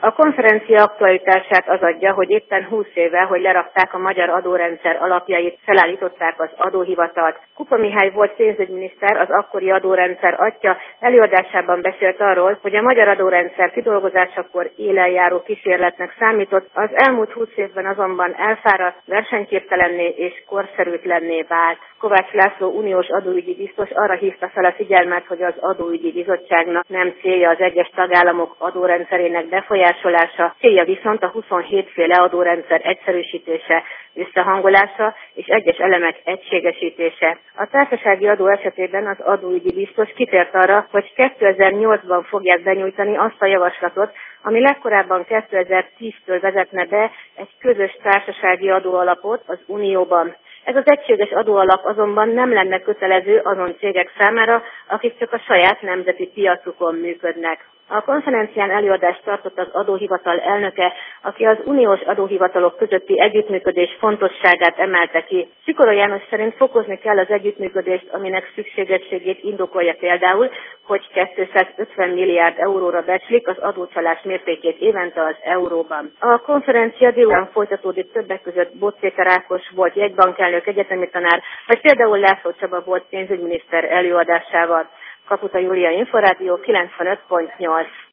A konferencia aktualitását az adja, hogy éppen 20 éve, hogy lerakták a magyar adórendszer alapjait, felállították az adóhivatalt. Kupa Mihály volt pénzügyminiszter, az akkori adórendszer atya, előadásában beszélt arról, hogy a magyar adórendszer kidolgozásakor élenjáró kísérletnek számított, az elmúlt 20 évben azonban elfáradt, versenyképtelenné és korszerűtlenné vált. Kovács László uniós adóügyi biztos arra hívta fel a figyelmet, hogy az adóügyi bizottságnak nem célja az egyes tagállamok adórendszerének befolyásolása, célja viszont a 27 féle adórendszer egyszerűsítése, összehangolása és egyes elemek egységesítése. A társasági adó esetében az adóügyi biztos kitért arra, hogy 2008-ban fogják benyújtani azt a javaslatot, ami legkorábban 2010-től vezetne be egy közös társasági adóalapot az Unióban. Ez az egységes adóalap azonban nem lenne kötelező azon cégek számára, akik csak a saját nemzeti piacukon működnek. A konferencián előadást tartott az adóhivatal elnöke, aki az uniós adóhivatalok közötti együttműködés fontosságát emelte ki. Sikora János szerint fokozni kell az együttműködést, aminek szükségességét indokolja például, hogy 250 milliárd euróra becslik az adócsalás mértékét évente az euróban. A konferencia délután folytatódik többek között Bot Péter Ákos volt jegybankelnök, egyetemi tanár, vagy például László Csaba volt pénzügyminiszter előadásával. Kaputa Júlia, Inforádió 95.8.